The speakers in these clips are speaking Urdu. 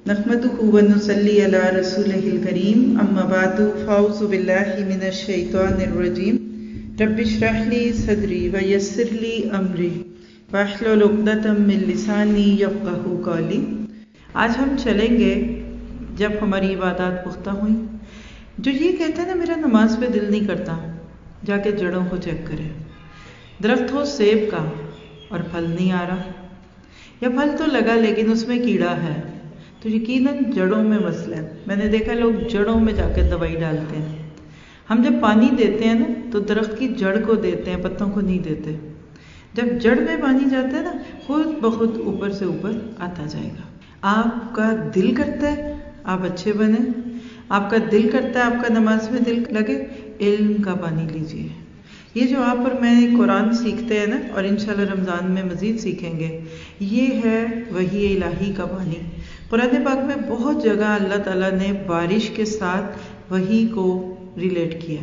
نحمده ونصلي على رسوله الكريم اما بعد فاعوذ بالله من الشیطان الرجیم رب اشرح لي صدری ویسر لي امری واحلل عقدۃ من لسانی یفقهوا قولی۔ آج ہم چلیں گے جب ہماری عبادات پختہ ہوئیں، جو یہ کہتا ہے نا میرا نماز پہ دل نہیں کرتا، جا کے جڑوں کو چیک کرے۔ درخت ہو سیب کا اور پھل نہیں آ رہا، یا پھل تو لگا لیکن اس میں کیڑا ہے، تو یقیناً جڑوں میں مسئلہ ہے۔ میں نے دیکھا لوگ جڑوں میں جا کے دوائی ڈالتے ہیں۔ ہم جب پانی دیتے ہیں نا تو درخت کی جڑ کو دیتے ہیں، پتوں کو نہیں دیتے۔ جب جڑ میں پانی جاتا ہے نا خود بخود اوپر سے اوپر آتا جائے گا۔ آپ کا دل کرتا ہے آپ اچھے بنیں، آپ کا دل کرتا ہے آپ کا نماز میں دل لگے، علم کا پانی لیجئے۔ یہ جو آپ اور میں قرآن سیکھتے ہیں نا، اور انشاءاللہ رمضان میں مزید سیکھیں گے، یہ ہے وحی الہی کا پانی۔ قرآن پاک میں بہت جگہ اللہ تعالیٰ نے بارش کے ساتھ وحی کو ریلیٹ کیا۔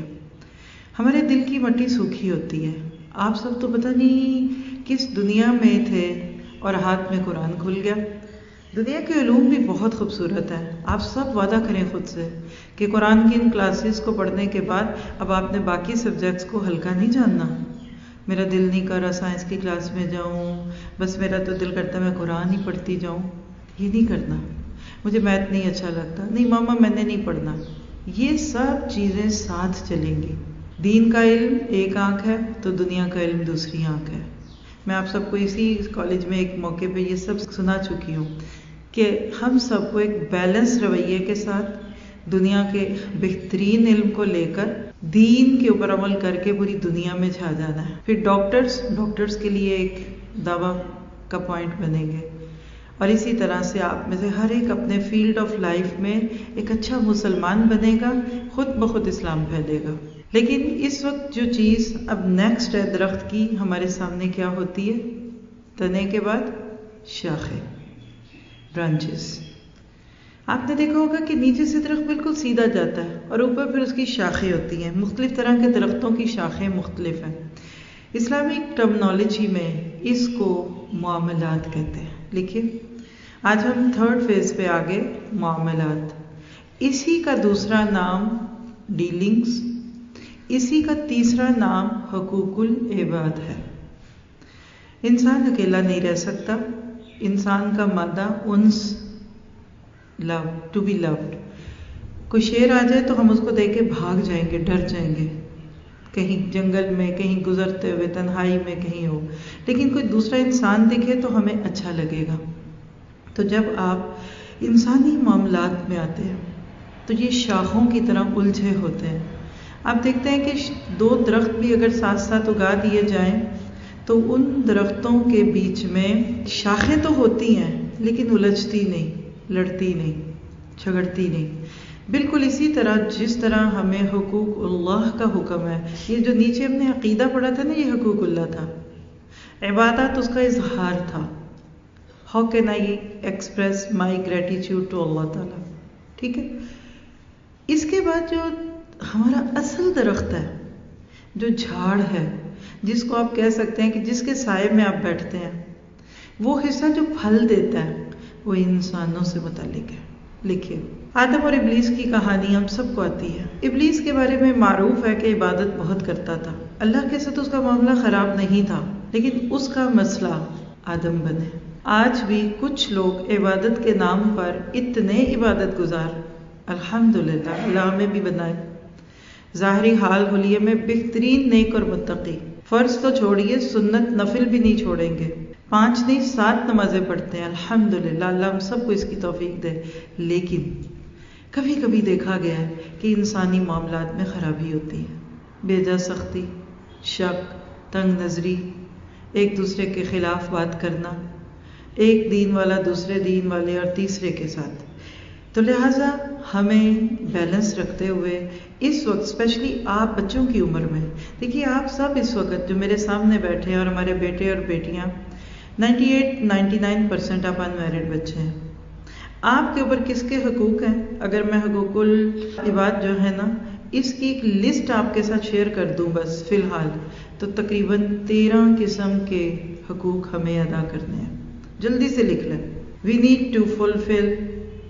ہمارے دل کی مٹی سوکھی ہوتی ہے، آپ سب تو پتہ نہیں کس دنیا میں تھے اور ہاتھ میں قرآن کھل گیا۔ دنیا کے علوم بھی بہت خوبصورت ہے، آپ سب وعدہ کریں خود سے کہ قرآن کی ان کلاسز کو پڑھنے کے بعد اب آپ نے باقی سبجیکٹس کو ہلکا نہیں جاننا۔ میرا دل نہیں کر رہا سائنس کی کلاس میں جاؤں، بس میرا تو دل کرتا ہے میں قرآن ہی پڑھتی جاؤں۔ یہ نہیں کرنا۔ مجھے میتھ نہیں اچھا لگتا، نہیں ماما میں نے نہیں پڑھنا۔ یہ سب چیزیں ساتھ چلیں گی۔ دین کا علم ایک آنکھ ہے تو دنیا کا علم دوسری آنکھ ہے۔ میں آپ سب کو اسی کالج میں ایک موقع پہ یہ سب سنا چکی ہوں کہ ہم سب کو ایک بیلنس رویے کے ساتھ دنیا کے بہترین علم کو لے کر دین کے اوپر عمل کر کے پوری دنیا میں چھا جانا ہے۔ پھر ڈاکٹرز کے لیے ایک دعویٰ کا پوائنٹ بنیں گے، اور اسی طرح سے آپ میں سے ہر ایک اپنے فیلڈ آف لائف میں ایک اچھا مسلمان بنے گا، خود بخود اسلام پھیلے گا۔ لیکن اس وقت جو چیز اب نیکسٹ ہے درخت کی، ہمارے سامنے کیا ہوتی ہے؟ تنے کے بعد شاخیں، برانچز۔ آپ نے دیکھا ہوگا کہ نیچے سے درخت بالکل سیدھا جاتا ہے اور اوپر پھر اس کی شاخیں ہوتی ہیں۔ مختلف طرح کے درختوں کی شاخیں مختلف ہیں۔ اسلامک ٹرمنالوجی میں اس کو معاملات کہتے ہیں۔ لکھیے، آج ہم تھرڈ فیز پہ آگے، معاملات۔ اسی کا دوسرا نام ڈیلنگز، اسی کا تیسرا نام حقوق العباد ہے۔ انسان اکیلا نہیں رہ سکتا۔ انسان کا مادہ انس، لو، ٹو بی لوڈ۔ کوئی شیر آ جائے تو ہم اس کو دیکھ کے بھاگ جائیں گے، ڈر جائیں گے، کہیں جنگل میں، کہیں گزرتے ہوئے تنہائی میں کہیں ہو، لیکن کوئی دوسرا انسان دکھے تو ہمیں اچھا لگے گا۔ تو جب آپ انسانی معاملات میں آتے ہیں تو یہ شاخوں کی طرح الجھے ہوتے ہیں۔ آپ دیکھتے ہیں کہ دو درخت بھی اگر ساتھ ساتھ اگا دیے جائیں تو ان درختوں کے بیچ میں شاخیں تو ہوتی ہیں لیکن الجھتی نہیں، لڑتی نہیں، جھگڑتی نہیں۔ بالکل اسی طرح جس طرح ہمیں حقوق اللہ کا حکم ہے، یہ جو نیچے ہم نے عقیدہ پڑھا تھا نا، یہ حقوق اللہ تھا۔ عبادت اس کا اظہار تھا۔ How can I express my gratitude to Allah تعالیٰ، ٹھیک ہے۔ اس کے بعد جو ہمارا اصل درخت ہے، جو جھاڑ ہے، جس کو آپ کہہ سکتے ہیں کہ جس کے سائے میں آپ بیٹھتے ہیں، وہ حصہ جو پھل دیتا ہے وہ انسانوں سے متعلق ہے۔ لکھیے، آدم اور ابلیس کی کہانی ہم سب کو آتی ہے۔ ابلیس کے بارے میں معروف ہے کہ عبادت بہت کرتا تھا، اللہ کے ساتھ اس کا معاملہ خراب نہیں تھا، لیکن اس کا مسئلہ آدم بنے۔ آج بھی کچھ لوگ عبادت کے نام پر اتنے عبادت گزار، الحمدللہ اللہ ہمیں بھی بنائے، ظاہری حال حلیے میں بہترین نیک اور متقی، فرض تو چھوڑیے سنت نفل بھی نہیں چھوڑیں گے، 5 نہیں 7 نمازیں پڑھتے ہیں، الحمدللہ اللہ ہم سب کو اس کی توفیق دے۔ لیکن کبھی کبھی دیکھا گیا ہے کہ انسانی معاملات میں خرابی ہوتی ہے، بے جا سختی، شک، تنگ نظری، ایک دوسرے کے خلاف بات کرنا، ایک دین والا دوسرے دین والے اور تیسرے کے ساتھ۔ تو لہٰذا ہمیں بیلنس رکھتے ہوئے اس وقت، اسپیشلی آپ بچوں کی عمر میں، دیکھیے آپ سب اس وقت جو میرے سامنے بیٹھے ہیں اور ہمارے بیٹے اور بیٹیاں، 98-99% آپ انمیرڈ بچے ہیں۔ آپ کے اوپر کس کے حقوق ہیں؟ اگر میں حقوق العباد جو ہے نا، اس کی ایک لسٹ آپ کے ساتھ شیئر کر دوں بس فی الحال، تو تقریباً 13 قسم کے حقوق ہمیں ادا کرنے ہیں۔ جلدی سے لکھ لیں۔ We need to fulfill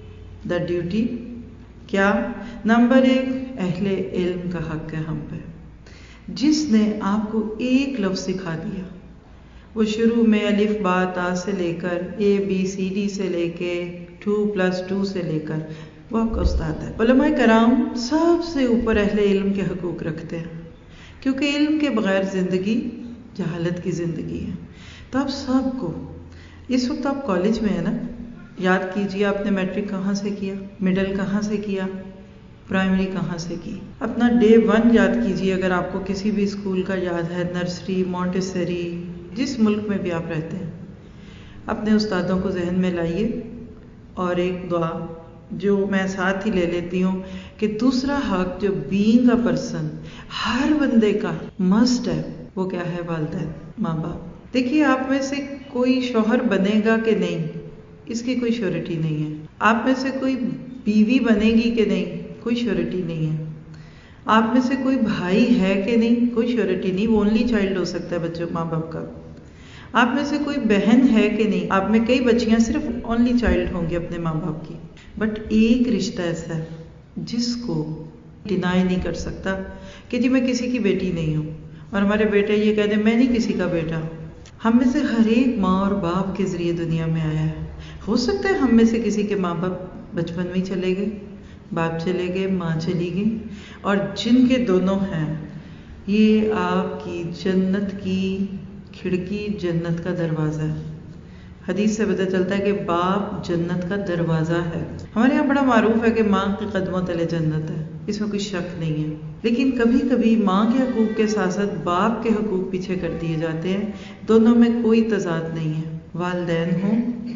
the duty کیا؟ نمبر 1 اہل علم کا حق ہے ہم پہ، جس نے آپ کو ایک لفظ سکھا دیا، وہ شروع میں الف با تا سے لے کر ABCD سے لے کے 2+2 سے لے کر وہ آپ کا استاد ہے۔ علماء کرام سب سے اوپر اہل علم کے حقوق رکھتے ہیں، کیونکہ علم کے بغیر زندگی جہالت کی زندگی ہے۔ تو آپ سب کو، اس وقت آپ کالج میں ہیں نا، یاد کیجئے آپ نے میٹرک کہاں سے کیا، مڈل کہاں سے کیا، پرائمری کہاں سے کی، اپنا ڈے 1 یاد کیجئے اگر آپ کو کسی بھی اسکول کا یاد ہے، نرسری، مونٹیسری، جس ملک میں بھی آپ رہتے ہیں، اپنے استادوں کو ذہن میں لائیے۔ اور ایک دعا جو میں ساتھ ہی لے لیتی ہوں کہ دوسرا حق جو بینگ اے پرسن ہر بندے کا مسٹ ہے، وہ کیا ہے؟ والدین، ماں باپ۔ دیکھیے آپ میں سے کوئی شوہر بنے گا کہ نہیں، اس کی کوئی شیورٹی نہیں ہے۔ آپ میں سے کوئی بیوی بنے گی کہ نہیں، کوئی شیورٹی نہیں ہے۔ آپ میں سے کوئی بھائی ہے کہ نہیں، کوئی شیورٹی نہیں، وہ اونلی چائلڈ ہو سکتا ہے بچوں ماں باپ کا۔ آپ میں سے کوئی بہن ہے کہ نہیں، آپ میں کئی بچیاں صرف اونلی چائلڈ ہوں گی اپنے ماں باپ کی، بٹ ایک رشتہ ایسا ہے جس کو ڈینائی نہیں کر سکتا کہ جی میں کسی کی بیٹی نہیں ہوں، اور ہمارے بیٹے یہ کہہ دیں میں نہیں کسی کا بیٹا ہوں۔ ہم میں سے ہر ایک ماں اور باپ کے ذریعے دنیا میں آیا ہے۔ ہو سکتا ہے ہم میں سے کسی کے ماں باپ بچپن میں ہی چلے گئے، باپ چلے گئے، ماں چلی گئی، اور جن کے دونوں ہیں یہ آپ کی جنت کی کھڑکی، جنت کا دروازہ ہے۔ حدیث سے پتہ چلتا ہے کہ باپ جنت کا دروازہ ہے۔ ہمارے یہاں بڑا معروف ہے کہ ماں کے قدموں تلے جنت ہے، اس میں کوئی شک نہیں ہے، لیکن کبھی کبھی ماں کے حقوق کے ساتھ ساتھ باپ کے حقوق پیچھے کر دیے جاتے ہیں، دونوں میں کوئی تضاد نہیں ہے، والدین ہوں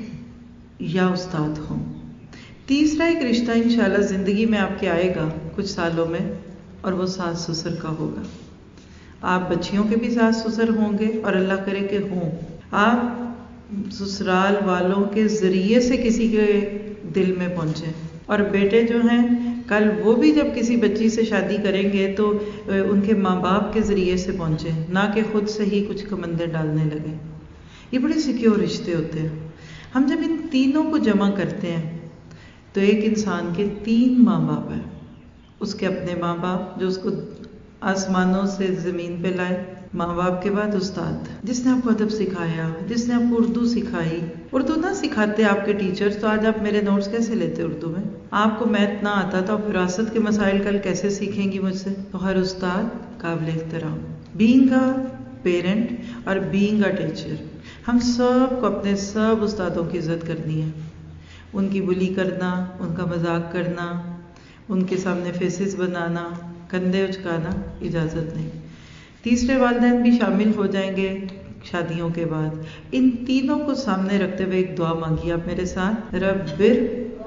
یا استاد ہوں۔ تیسرا ایک رشتہ انشاءاللہ زندگی میں آپ کے آئے گا کچھ سالوں میں، اور وہ ساس سسر کا ہوگا۔ آپ بچیوں کے بھی ساس سسر ہوں گے، اور اللہ کرے کہ ہوں۔ آپ سسرال والوں کے ذریعے سے کسی کے دل میں پہنچے، اور بیٹے جو ہیں کل وہ بھی جب کسی بچی سے شادی کریں گے تو ان کے ماں باپ کے ذریعے سے پہنچے، نہ کہ خود سے ہی کچھ کمندیں ڈالنے لگے۔ یہ بڑے سیکیور رشتے ہوتے ہیں۔ ہم جب ان تینوں کو جمع کرتے ہیں تو ایک انسان کے 3 ماں باپ ہیں، اس کے اپنے ماں باپ جو اس کو آسمانوں سے زمین پہ لائے، ماں باپ کے بعد استاد جس نے آپ کو ادب سکھایا، جس نے آپ کو اردو سکھائی۔ اردو نہ سکھاتے آپ کے ٹیچرز تو آج آپ میرے نوٹس کیسے لیتے اردو میں؟ آپ کو میتھ نہ آتا تو آپ وراثت کے مسائل کل کیسے سیکھیں گی مجھ سے؟ تو ہر استاد قابل احترام، بینگ اے پیرنٹ اور بینگ اے ٹیچر۔ ہم سب کو اپنے سب استادوں کی عزت کرنی ہے، ان کی بلی کرنا، ان کا مذاق کرنا، ان کے سامنے فیسز بنانا، کندھے اچکانا اجازت نہیں۔ تیسرے والدین بھی شامل ہو جائیں گے شادیوں کے بعد۔ ان تینوں کو سامنے رکھتے ہوئے ایک دعا مانگی آپ میرے ساتھ، ربر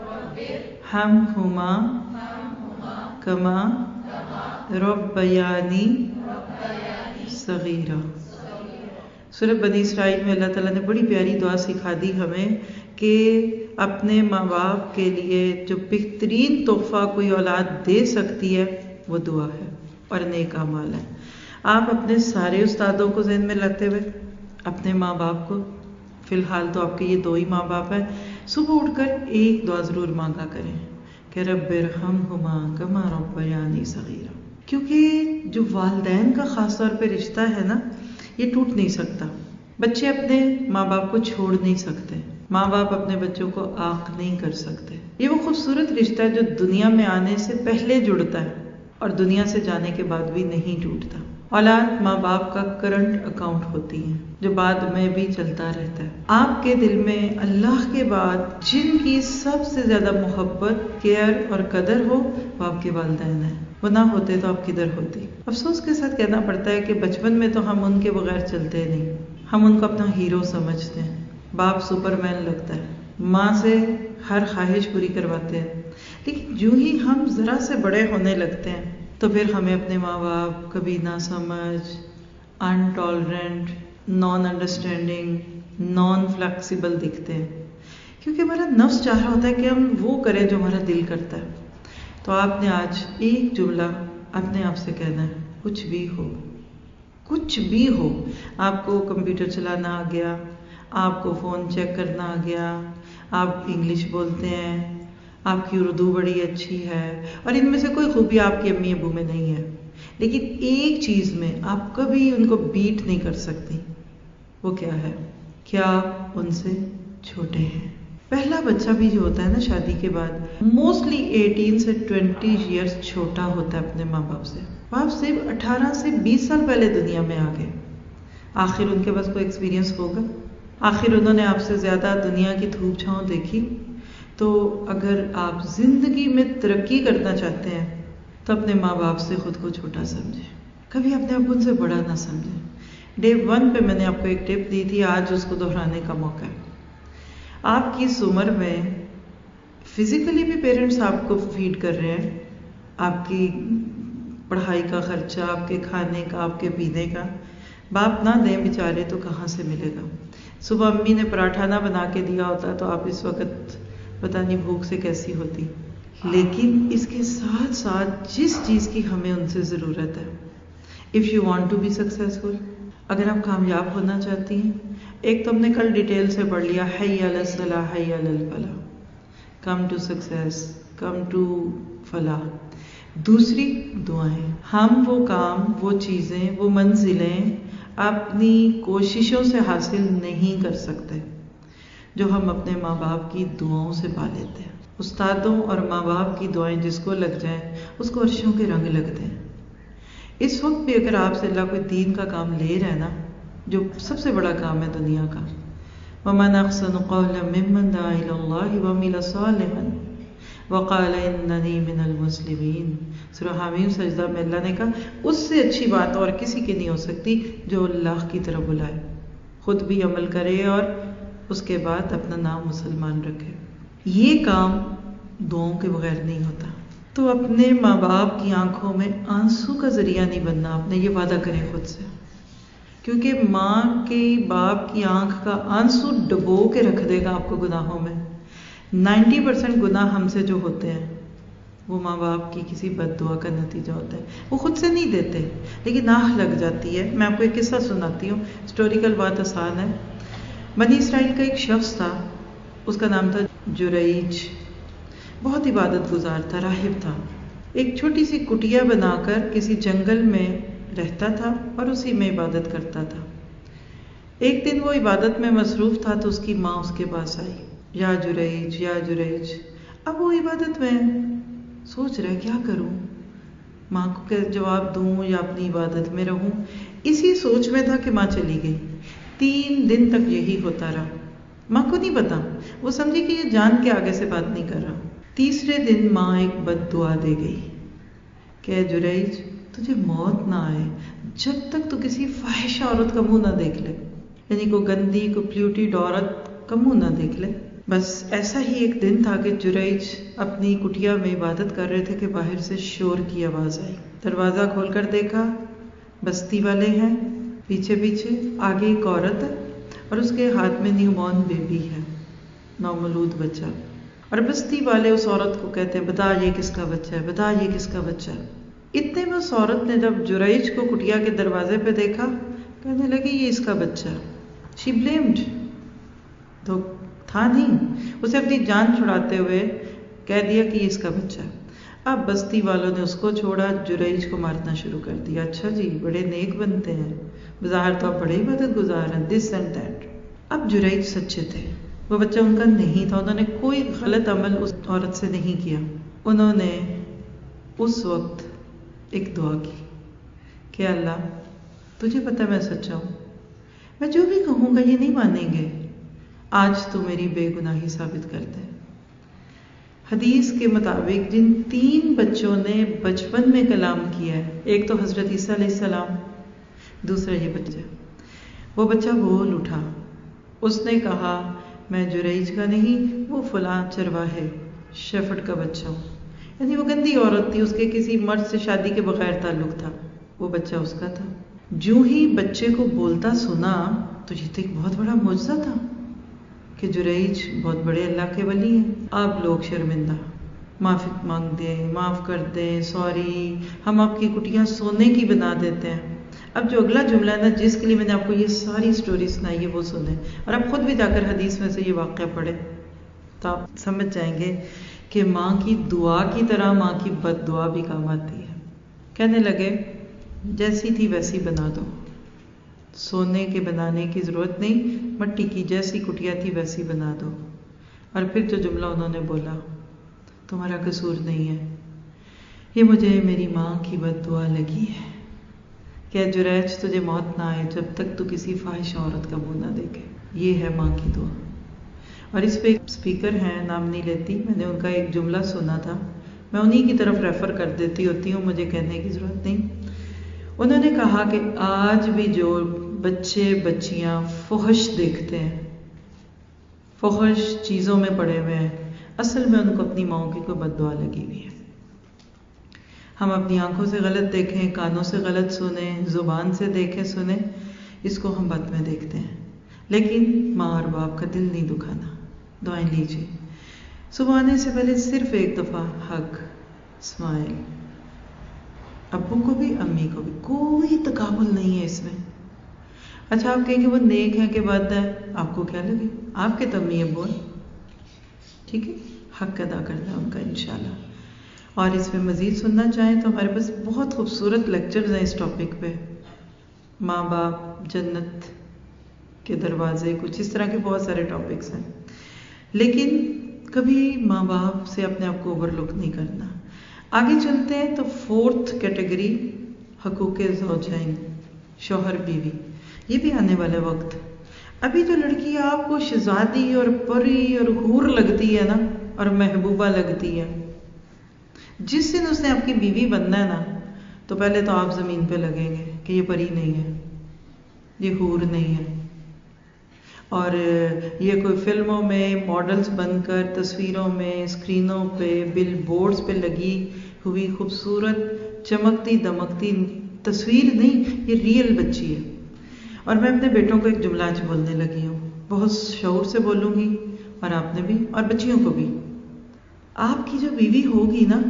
ہمہما کما ربیانی صغیرا۔ سورہ بنی اسرائیل میں اللہ تعالیٰ نے بڑی پیاری دعا سکھا دی ہمیں کہ اپنے ماں باپ کے لیے جو بہترین تحفہ کوئی اولاد دے سکتی ہے وہ دعا ہے اور نیک اعمال ہے۔ آپ اپنے سارے استادوں کو ذہن میں لاتے ہوئے اپنے ماں باپ کو، فی الحال تو آپ کے یہ 2 ہی ماں باپ ہیں، صبح اٹھ کر ایک دعا ضرور مانگا کریں کہ رب ارحمہما کما ربیانی صغیرا، کیونکہ جو والدین کا خاص طور پہ رشتہ ہے نا، یہ ٹوٹ نہیں سکتا۔ بچے اپنے ماں باپ کو چھوڑ نہیں سکتے، ماں باپ اپنے بچوں کو عاق نہیں کر سکتے۔ یہ وہ خوبصورت رشتہ ہے جو دنیا میں آنے سے پہلے جڑتا ہے اور دنیا سے جانے کے بعد بھی نہیں ٹوٹتا۔ اولاد ماں باپ کا کرنٹ اکاؤنٹ ہوتی ہے جو بعد میں بھی چلتا رہتا ہے۔ آپ کے دل میں اللہ کے بعد جن کی سب سے زیادہ محبت، کیئر اور قدر ہو وہ آپ کے والدین ہیں۔ وہ نہ ہوتے تو آپ کدھر ہوتی؟ افسوس کے ساتھ کہنا پڑتا ہے کہ بچپن میں تو ہم ان کے بغیر چلتے نہیں، ہم ان کو اپنا ہیرو سمجھتے ہیں، باپ سپر مین لگتا ہے، ماں سے ہر خواہش پوری کرواتے ہیں، لیکن جو ہی ہم ذرا سے بڑے ہونے لگتے ہیں تو پھر ہمیں اپنے ماں باپ کبھی نہ سمجھ، intolerant, non understanding, non flexible دکھتے ہیں، کیونکہ ہمارا نفس چاہ رہا ہوتا ہے کہ ہم وہ کریں جو ہمارا دل کرتا ہے۔ تو آپ نے آج ایک جملہ اپنے آپ سے کہنا ہے، کچھ بھی ہو، کچھ بھی ہو، آپ کو کمپیوٹر چلانا آ گیا، آپ کو فون چیک کرنا آ گیا، آپ انگلش بولتے ہیں، آپ کی اردو بڑی اچھی ہے اور ان میں سے کوئی خوبی آپ کے امی ابو میں نہیں ہے، لیکن ایک چیز میں آپ کبھی ان کو بیٹ نہیں کر سکتی، وہ کیا ہے؟ کیا آپ ان سے چھوٹے ہیں؟ پہلا بچہ بھی جو ہوتا ہے نا شادی کے بعد موسٹلی 18 سے 20 ایئرس چھوٹا ہوتا ہے اپنے ماں باپ سے. باپ صرف 18 سے 20 سال پہلے دنیا میں آ گئے. آخر ان کے پاس کوئی ایکسپیرینس ہوگا، آخر انہوں نے آپ سے زیادہ دنیا کی دھوپ چھاؤں دیکھی. تو اگر آپ زندگی میں ترقی کرنا چاہتے ہیں تو اپنے ماں باپ سے خود کو چھوٹا سمجھیں، کبھی اپنے آپ ان سے بڑا نہ سمجھیں. ڈے 1 پہ میں نے آپ کو ایک ٹپ دی تھی، آج اس کو دہرانے کا موقع ہے. آپ کی اس عمر میں فزیکلی بھی پیرنٹس آپ کو فیڈ کر رہے ہیں، آپ کی پڑھائی کا خرچہ، آپ کے کھانے کا، آپ کے پینے کا. باپ نہ دیں بیچارے تو کہاں سے ملے گا؟ صبح امی نے پراٹھا نہ بنا کے دیا ہوتا تو آپ اس وقت پتہ نہیں بھوک سے کیسی ہوتی. لیکن اس کے ساتھ ساتھ جس چیز کی ہمیں ان سے ضرورت ہے، if you want to be successful, اگر آپ کامیاب ہونا چاہتی ہیں، ایک تو ہم نے کل ڈیٹیل سے پڑھ لیا، حی علی الصلاح حی علی الفلاح، come to success, come to فلاح. دوسری دعائیں. ہم وہ کام، وہ چیزیں، وہ منزلیں اپنی کوششوں سے حاصل نہیں کر سکتے جو ہم اپنے ماں باپ کی دعاؤں سے پا لیتے ہیں. استادوں اور ماں باپ کی دعائیں جس کو لگ جائیں اس کو عرشوں کے رنگ لگتے ہیں. اس وقت بھی اگر آپ سے اللہ کوئی دین کا کام لے رہا ہے نا، جو سب سے بڑا کام ہے دنیا کا، وَمَنْ أَحْسَنُ قَوْلًا مِّمَّنْ دَعَا إِلَى اللَّهِ وَعَمِلَ صَالِحًا وَقَالَ إِنَّنِي مِنَ الْمُسْلِمِينَ. سورہ حامیم سجدہ میں اللہ نے کہا اس سے اچھی بات اور کسی کی نہیں ہو سکتی جو اللہ کی طرف بلائے، خود بھی عمل کرے اور اس کے بعد اپنا نام مسلمان رکھے. یہ کام دعاؤں کے بغیر نہیں ہوتا. تو اپنے ماں باپ کی آنکھوں میں آنسو کا ذریعہ نہیں بننا. آپ نے یہ وعدہ کریں خود سے، کیونکہ ماں کے باپ کی آنکھ کا آنسو ڈبو کے رکھ دے گا آپ کو گناہوں میں. 90% گناہ ہم سے جو ہوتے ہیں وہ ماں باپ کی کسی بد دعا کا نتیجہ ہوتا ہے. وہ خود سے نہیں دیتے لیکن آہ لگ جاتی ہے. میں آپ کو ایک قصہ سناتی ہوں، ہسٹوریکل بات آسان ہے. بنی اسرائیل کا ایک شخص تھا، اس کا نام تھا جریج. بہت عبادت گزار تھا، راہب تھا. ایک چھوٹی سی کٹیا بنا کر کسی جنگل میں رہتا تھا اور اسی میں عبادت کرتا تھا. ایک دن وہ عبادت میں مصروف تھا تو اس کی ماں اس کے پاس آئی، یا جریج یا جریج. اب وہ عبادت میں سوچ رہا ہے کیا کروں، ماں کو جواب دوں یا اپنی عبادت میں رہوں. اسی سوچ میں تھا کہ ماں چلی گئی. 3 دن تک یہی ہوتا رہا. ماں کو نہیں پتا، وہ سمجھی کہ یہ جان کے آگے سے بات نہیں کر رہا. تیسرے دن ماں ایک بد دعا دے گئی کہ جریج تجھے موت نہ آئے جب تک تو کسی فاحشہ عورت کا منہ نہ دیکھ لے، یعنی کوئی گندی کوئی پلیوٹیڈ عورت کا منہ نہ دیکھ لے. بس ایسا ہی ایک دن تھا کہ جریج اپنی کٹیا میں عبادت کر رہے تھے کہ باہر سے شور کی آواز آئی. دروازہ کھول کر دیکھا، بستی والے ہیں، پیچھے پیچھے آگے ایک عورت ہے اور اس کے ہاتھ میں نیو بورن بیبی ہے، نومولود بچہ. اور بستی والے اس عورت کو کہتے ہیں بتا یہ کس کا بچہ ہے، بتا یہ کس کا بچہ ہے. اتنے میں اس عورت نے جب جریج کو کٹیا کے دروازے پہ دیکھا کہنے لگی یہ اس کا بچہ ہے. شی بلیمڈ، تو تھا نہیں، اسے اپنی جان چھڑاتے ہوئے کہہ دیا کہ یہ اس کا بچہ ہے. اب بستی والوں نے اس کو چھوڑا، جریج کو مارنا شروع کر دیا. اچھا جی بڑے نیک بنتے ہیں، بظاہر تو آپ بڑے عبادت گزار ہیں، دس اینڈ دیٹ. اب جریج سچے تھے، وہ بچہ ان کا نہیں تھا، انہوں نے کوئی غلط عمل اس عورت سے نہیں کیا. انہوں نے اس وقت ایک دعا کی کہ اللہ تجھے پتہ میں سچا ہوں، میں جو بھی کہوں گا یہ نہیں مانیں گے، آج تو میری بے گناہی ثابت کر دے. حدیث کے مطابق جن 3 بچوں نے بچپن میں کلام کیا ہے، ایک تو حضرت عیسیٰ علیہ السلام، دوسرا یہ بچہ، وہ بچہ بول اٹھا. اس نے کہا میں جریج کا نہیں، وہ فلاں چرواہے شیفرڈ کا بچہ ہوں. یعنی وہ گندی عورت تھی، اس کے کسی مرد سے شادی کے بغیر تعلق تھا، وہ بچہ اس کا تھا. جو ہی بچے کو بولتا سنا تو یہ تو ایک بہت بڑا معجزہ تھا کہ جریج بہت بڑے اللہ کے ولی ہیں. آپ لوگ شرمندہ، معافی مانگ دیں، معاف کر دیں، سوری، ہم آپ کی کٹیاں سونے کی بنا دیتے ہیں. اب جو اگلا جملہ ہے نا جس کے لیے میں نے آپ کو یہ ساری سٹوری سنائی ہے وہ سنیں، اور آپ خود بھی جا کر حدیث میں سے یہ واقعہ پڑھیں تو آپ سمجھ جائیں گے کہ ماں کی دعا کی طرح ماں کی بد دعا بھی کام آتی ہے. کہنے لگے جیسی تھی ویسی بنا دو، سونے کے بنانے کی ضرورت نہیں، مٹی کی جیسی کٹیا تھی ویسی بنا دو. اور پھر جو جملہ انہوں نے بولا، تمہارا قصور نہیں ہے، یہ مجھے میری ماں کی بد دعا لگی ہے کہ جریج تجھے موت نہ آئے جب تک تو کسی فاحش عورت کا منہ نہ دیکھے. یہ ہے ماں کی دعا. اور اس پہ ایک اسپیکر ہیں، نام نہیں لیتی، میں نے ان کا ایک جملہ سنا تھا، میں انہی کی طرف ریفر کر دیتی ہوتی ہوں، مجھے کہنے کی ضرورت نہیں. انہوں نے کہا کہ آج بھی جو بچے بچیاں فحش دیکھتے ہیں، فحش چیزوں میں پڑے ہوئے ہیں، اصل میں ان کو اپنی ماؤں کی کوئی بد دعا لگی ہوئی ہے. ہم اپنی آنکھوں سے غلط دیکھیں، کانوں سے غلط سنیں، زبان سے دیکھیں سنیں، اس کو ہم بد میں دیکھتے ہیں. لیکن ماں اور باپ کا دل نہیں دکھانا. دعائیں لیجیے. صبح آنے سے پہلے صرف ایک دفعہ ہگ، اسمائل، ابو کو بھی امی کو بھی، کوئی تقابل نہیں ہے اس میں. اچھا آپ کہیں کہ وہ نیک ہیں کہ بد ہے، آپ کو کیا لگے، آپ کے تو امی ابو ہیں، ٹھیک ہے، حق ادا کرنا ان کا انشاءاللہ. اور اس میں مزید سننا چاہیں تو ہمارے پاس بہت خوبصورت لیکچرز ہیں اس ٹاپک پہ، ماں باپ، جنت کے دروازے، کچھ اس طرح کے بہت سارے ٹاپکس ہیں. لیکن کبھی ماں باپ سے اپنے آپ کو اوور لک نہیں کرنا. آگے چلتے ہیں تو 4th کیٹیگری حقوق زوجین، شوہر بیوی. یہ بھی آنے والے وقت. ابھی جو لڑکی آپ کو شہزادی اور پری اور حور لگتی ہے نا، اور محبوبہ لگتی ہے، جس دن اس نے آپ کی بیوی بننا ہے نا، تو پہلے تو آپ زمین پہ لگیں گے کہ یہ پری نہیں ہے، یہ حور نہیں ہے. اور یہ کوئی فلموں میں ماڈلز بن کر تصویروں میں، اسکرینوں پہ، بل بورڈز پہ لگی ہوئی خوبصورت چمکتی دمکتی تصویر نہیں، یہ ریئل بچی ہے. اور میں اپنے بیٹوں کو ایک جملہ آج بولنے لگی ہوں، بہت شعور سے بولوں گی، اور آپ نے بھی، اور بچیوں کو بھی. آپ کی جو بیوی ہوگی نا،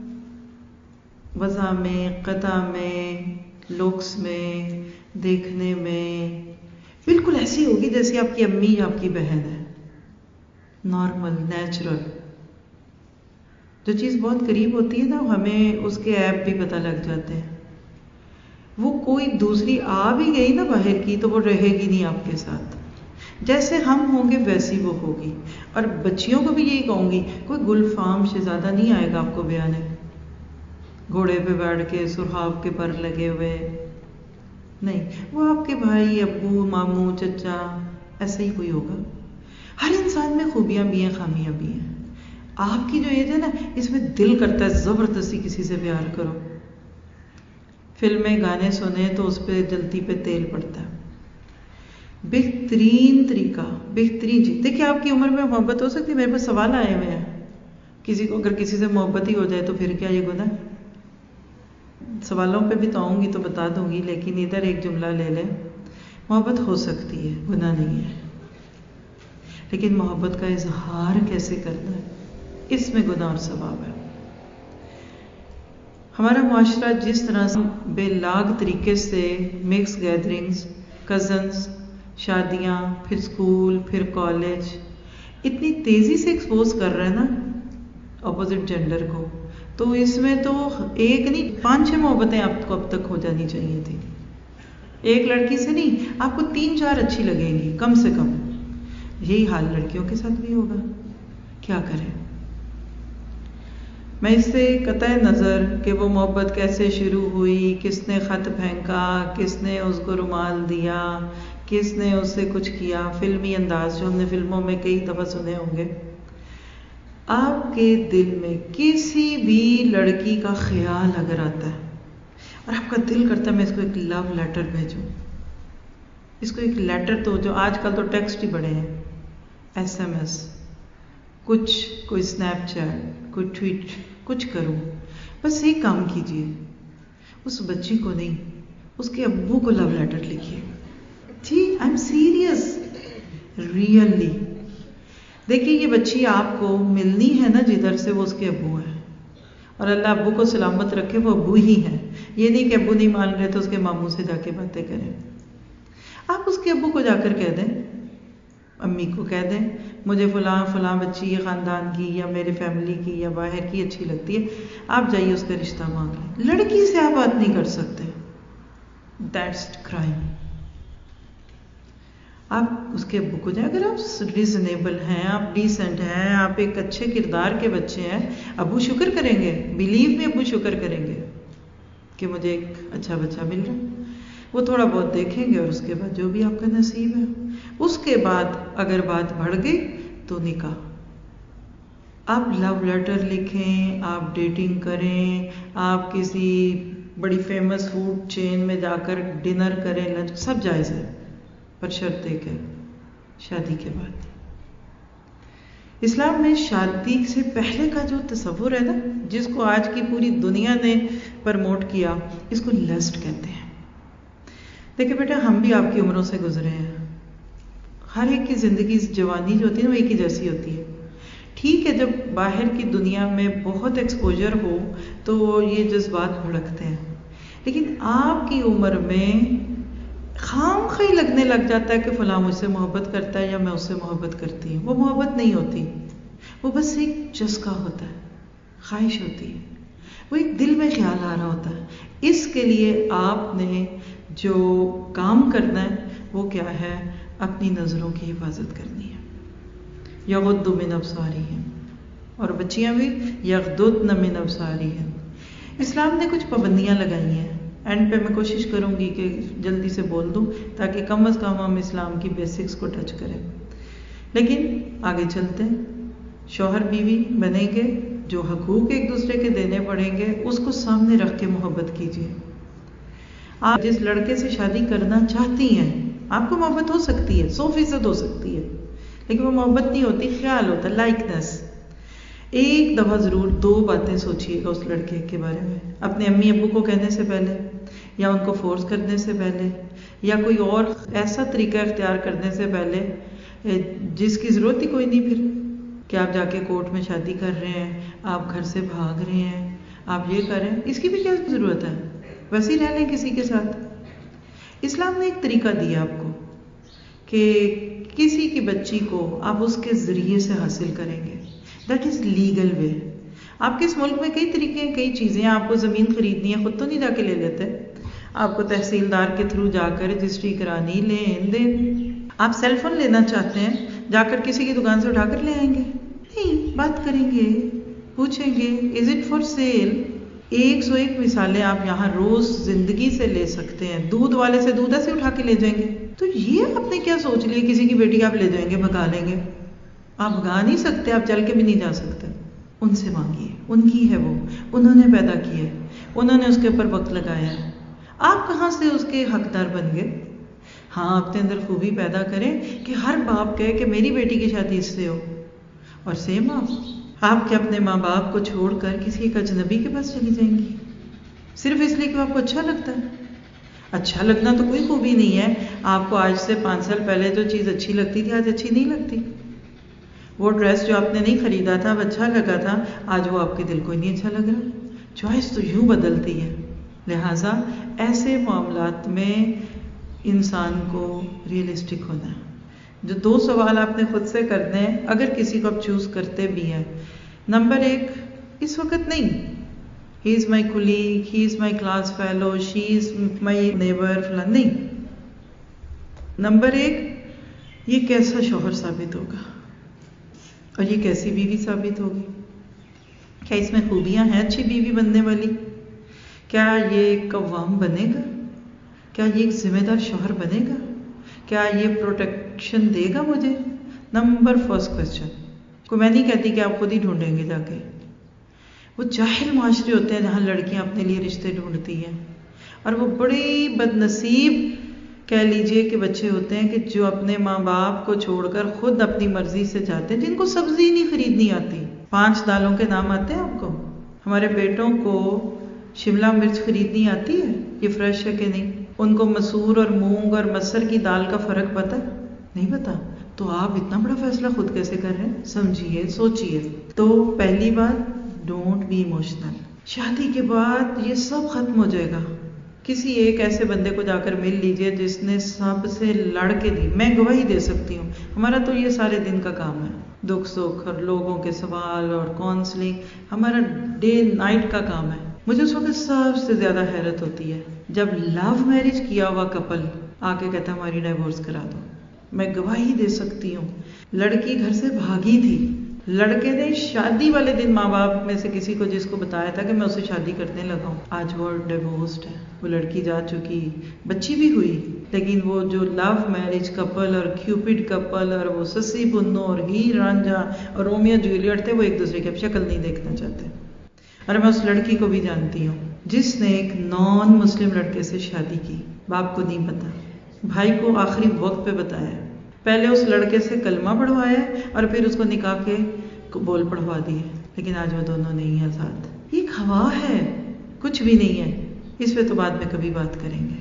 وضع میں، قطع میں، لوکس میں، دیکھنے میں بالکل ایسی ہوگی جیسی آپ کی امی یا آپ کی بہن ہے. Normal, natural. جو چیز بہت قریب ہوتی ہے نا، ہمیں اس کے ایپ بھی پتہ لگ جاتے ہیں. وہ کوئی دوسری آ بھی گئی نا باہر کی تو وہ رہے گی نہیں آپ کے ساتھ. جیسے ہم ہوں گے ویسی وہ ہوگی. اور بچیوں کو بھی یہی کہوں گی، کوئی گلفام شہزادہ نہیں آئے گا آپ کو بیانے، گھوڑے پہ بیٹھ کے سرخاب کے پر لگے ہوئے نہیں. وہ آپ کے بھائی، ابو، ماموں، چچا، ایسا ہی کوئی ہوگا. ہر انسان میں خوبیاں بھی ہیں، خامیاں بھی ہیں. آپ کی جو ایج ہے نا، اس میں دل کرتا ہے زبردستی کسی سے پیار کرو. فلمیں، گانے سنیں تو اس پہ جلتی پہ تیل پڑتا ہے. بہترین طریقہ، بہترین چیز. دیکھیں آپ کی عمر میں محبت ہو سکتی ہے. میرے پاس سوال آئے ہوئے ہیں، کسی کو اگر کسی سے محبت ہی ہو جائے تو پھر کیا یہ گناہ؟ سوالوں پہ بھی تو آؤں گی تو بتا دوں گی، لیکن ادھر ایک جملہ لے لیں. محبت ہو سکتی ہے، گناہ نہیں ہے، لیکن محبت کا اظہار کیسے کرنا ہے، اس میں گناہ اور ثواب ہے. ہمارا معاشرہ جس طرح سے بے لاگ طریقے سے مکس گیدرنگز، کزنز، شادیاں، پھر اسکول، پھر کالج، اتنی تیزی سے ایکسپوز کر رہے ہیں نا اپوزٹ جینڈر کو، تو اس میں تو ایک نہیں 5-6 محبتیں آپ کو اب تک ہو جانی چاہیے تھی. ایک لڑکی سے نہیں، آپ کو 3-4 اچھی لگیں گی کم سے کم. یہی حال لڑکیوں کے ساتھ بھی ہوگا. کیا کریں؟ میں اس سے قطع نظر کہ وہ محبت کیسے شروع ہوئی، کس نے خط پھینکا، کس نے اس کو رومال دیا، کس نے اس سے کچھ کیا، فلمی انداز جو ہم نے فلموں میں کئی دفعہ سنے ہوں گے. آپ کے دل میں کسی بھی لڑکی کا خیال اگر آتا ہے اور آپ کا دل کرتا ہے میں اس کو ایک لو لیٹر بھیجوں، اس کو ایک لیٹر، تو جو آج کل تو ٹیکسٹ ہی بڑے ہیں، SMS، کچھ کوئی اسنیپ چیٹ، کوئی ٹویٹ، کچھ کروں، بس ایک کام کیجیے، اس بچی کو نہیں، اس کے ابو کو لو لیٹر لکھیے. جی آئی ایم سیریس، ریئلی. دیکھیے یہ بچی آپ کو ملنی ہے نا جدھر سے، وہ اس کے ابو ہیں، اور اللہ ابو کو سلامت رکھے، وہ ابو ہی ہیں. یہ نہیں کہ ابو نہیں مان رہے تو اس کے ماموں سے جا کے باتیں کریں. آپ اس کے ابو کو جا کر کہہ دیں، امی کو کہہ دیں مجھے فلاں بچی یہ خاندان کی یا میرے فیملی کی یا باہر کی اچھی لگتی ہے، آپ جائیے اس کا رشتہ مانگ لیں. لڑکی سے آپ بات نہیں کر سکتے، دیٹس کرائم. آپ اس کے ابو کو جائیں، اگر آپ ریزنیبل ہیں، آپ ڈیسنٹ ہیں، آپ ایک اچھے کردار کے بچے ہیں، ابو شکر کریں گے، بلیو میں ابو شکر کریں گے کہ مجھے ایک اچھا بچہ مل رہا ہے. وہ تھوڑا بہت دیکھیں گے اور اس کے بعد جو بھی آپ کا نصیب ہے. اس کے بعد اگر بات بڑھ گئی تو نکاح. آپ لو لیٹر لکھیں، آپ ڈیٹنگ کریں، آپ کسی بڑی فیمس فوڈ چین میں جا کر ڈنر کریں، لنچ، سب جائز ہے، پر شرط ایک ہے، شادی کے بعد. اسلام میں شادی سے پہلے کا جو تصور ہے نا، جس کو آج کی پوری دنیا نے پرموٹ کیا، اس کو لسٹ کہتے ہیں. دیکھیں بیٹا، ہم بھی آپ کی عمروں سے گزرے ہیں. ہر ایک کی زندگی جوانی جو ہوتی ہے وہ ایک ہی جیسی ہوتی ہے. ٹھیک ہے، جب باہر کی دنیا میں بہت ایکسپوجر ہو تو یہ جذبات بھڑکتے ہیں، لیکن آپ کی عمر میں خام خواہ لگنے لگ جاتا ہے کہ فلاں مجھ سے محبت کرتا ہے یا میں اس سے محبت کرتی ہوں. وہ محبت نہیں ہوتی، وہ بس ایک چسکا ہوتا ہے، خواہش ہوتی ہے، وہ ایک دل میں خیال آ رہا ہوتا ہے. اس کے لیے آپ نے جو کام کرنا ہے وہ کیا ہے؟ اپنی نظروں کی حفاظت کرنی ہے. یغض من ابصارہم، اور بچیاں بھی یغضضن من ابصارہن. اسلام نے کچھ پابندیاں لگائی ہیں. اینڈ پہ میں کوشش کروں گی کہ جلدی سے بول دوں تاکہ کم از کم ہم اسلام کی بیسکس کو ٹچ کریں. لیکن آگے چلتے ہیں. شوہر بیوی بنیں گے، جو حقوق ایک دوسرے کے دینے پڑیں گے اس کو سامنے رکھ کے محبت کیجیے. آپ جس لڑکے سے شادی کرنا چاہتی ہیں، آپ کو محبت ہو سکتی ہے، 100% ہو سکتی ہے، لیکن وہ محبت نہیں ہوتی، خیال ہوتا ہے، لائکنس. ایک دفعہ ضرور 2 باتیں سوچیے گا اس لڑکے کے بارے میں، اپنے امی ابو کو کہنے سے پہلے، یا ان کو فورس کرنے سے پہلے، یا کوئی اور ایسا طریقہ اختیار کرنے سے پہلے جس کی ضرورت ہی کوئی نہیں. پھر کہ آپ جا کے کورٹ میں شادی کر رہے ہیں، آپ گھر سے بھاگ رہے ہیں، آپ یہ کر رہے ہیں، اس کی بھی کیا ضرورت ہے؟ ویسے ہی رہ لیں کسی کے ساتھ. اسلام نے ایک طریقہ دیا آپ کو کہ کسی کی بچی کو آپ اس کے ذریعے سے حاصل کریں گے. That is legal way. آپ کے اس ملک میں کئی طریقے ہیں، کئی چیزیں ہیں. آپ کو زمین خریدنی ہے، خود تو نہیں جا کے لے لیتے. آپ کو تحصیلدار کے تھرو جا کر رجسٹری کرانی، لین دین. آپ سیل فون لینا چاہتے ہیں، جا کر کسی کی دکان سے اٹھا کر لے آئیں گے؟ نہیں، بات کریں گے، پوچھیں گے از اٹ فار سیل. 101 مثالیں آپ یہاں روز زندگی سے لے سکتے ہیں. دودھ والے سے دودھ ایسے اٹھا کے لے جائیں گے. تو یہ آپ نے کیا سوچ لیا کسی کی بیٹی آپ لے جائیں گے، بھگا لیں گے؟ آپ بھگا نہیں سکتے، آپ چل کے بھی نہیں جا سکتے. ان سے مانگیے، ان کی ہے وہ، انہوں نے پیدا کی ہے، انہوں نے اس کے اوپر وقت لگایا ہے. آپ کہاں سے اس کے حقدار بن گئے؟ ہاں، اپنے اندر خوبی پیدا کریں کہ ہر باپ کہے کہ میری بیٹی کی شادی اس سے ہو. اور سیم آپ کے اپنے ماں باپ کو چھوڑ کر کسی ایک اجنبی کے پاس چلی جائیں گی صرف اس لیے کہ آپ کو اچھا لگتا ہے. اچھا لگنا تو کوئی خوبی نہیں ہے. آپ کو آج سے 5 سال پہلے جو چیز اچھی لگتی تھی آج اچھی نہیں لگتی. وہ ڈریس جو آپ نے نہیں خریدا تھا، اب اچھا لگا تھا، آج وہ آپ کے دل کو ہی نہیں اچھا لگ رہا. چوائس تو یوں بدلتی ہے. لہٰذا ایسے معاملات میں انسان کو ریئلسٹک ہونا ہے. جو 2 سوال آپ نے خود سے کرنے ہیں اگر کسی کو آپ چوز کرتے بھی ہیں. نمبر 1، اس وقت نہیں he is my colleague, he is my class fellow, she is my neighbour, فلاں نہیں. نمبر 1، یہ کیسا شوہر ثابت ہوگا اور یہ کیسی بیوی ثابت ہوگی. کیا اس میں خوبیاں ہیں اچھی بیوی بننے والی؟ کیا یہ قوام بنے گا؟ کیا یہ ایک ذمہ دار شوہر بنے گا؟ کیا یہ پروٹیکشن دے گا مجھے؟ نمبر 1 کوسچن کو میں نہیں کہتی کہ آپ خود ہی ڈھونڈیں گے جا کے. وہ جاہل معاشرے ہوتے ہیں جہاں لڑکیاں اپنے لیے رشتے ڈھونڈتی ہیں، اور وہ بڑی بد نصیب کہہ لیجئے کہ بچے ہوتے ہیں کہ جو اپنے ماں باپ کو چھوڑ کر خود اپنی مرضی سے جاتے ہیں، جن کو سبزی نہیں خریدنی آتی. 5 دالوں کے نام آتے ہیں آپ کو؟ ہمارے بیٹوں کو شملہ مرچ خریدنی آتی ہے؟ یہ فریش ہے کہ نہیں؟ ان کو مسور اور مونگ اور مسر کی دال کا فرق پتہ نہیں پتا؟ تو آپ اتنا بڑا فیصلہ خود کیسے کر رہے ہیں؟ سمجھیے، سوچیے. تو پہلی بات، ڈونٹ بی ایموشنل. شادی کے بعد یہ سب ختم ہو جائے گا. کسی ایک ایسے بندے کو جا کر مل لیجئے جس نے سب سے لڑ کے دی. میں گواہی دے سکتی ہوں، ہمارا تو یہ سارے دن کا کام ہے، دکھ سکھ اور لوگوں کے سوال اور کاؤنسلنگ ہمارا ڈے نائٹ کا کام ہے. مجھے اس وقت سب سے زیادہ حیرت ہوتی ہے جب لو میرج کیا ہوا کپل آ کے کہتا ہماری ڈائیورس کرا دو. میں گواہی دے سکتی ہوں لڑکی گھر سے بھاگی تھی، لڑکے نے شادی والے دن ماں باپ میں سے کسی کو جس کو بتایا تھا کہ میں اسے شادی کرنے لگا ہوں، آج وہ ڈیورسڈ ہے. وہ لڑکی جا چکی، بچی بھی ہوئی، لیکن وہ جو لو میرج کپل اور کیوپڈ کپل اور وہ سسی پنو اور ہیر رانجھا اور رومیو جولیٹ تھے، وہ ایک دوسرے کی اب شکل نہیں دیکھنا چاہتے. اور میں اس لڑکی کو بھی جانتی ہوں جس نے ایک نان مسلم لڑکے سے شادی کی. باپ کو نہیں پتا، بھائی کو آخری وقت پہ بتایا، پہلے اس لڑکے سے کلمہ پڑھوایا اور پھر اس کو نکاح کے بول پڑھوا دیے. لیکن آج وہ دونوں نہیں ہیں آزاد. یہ ہوا ہے، کچھ بھی نہیں ہے. اس پہ تو بعد میں کبھی بات کریں گے.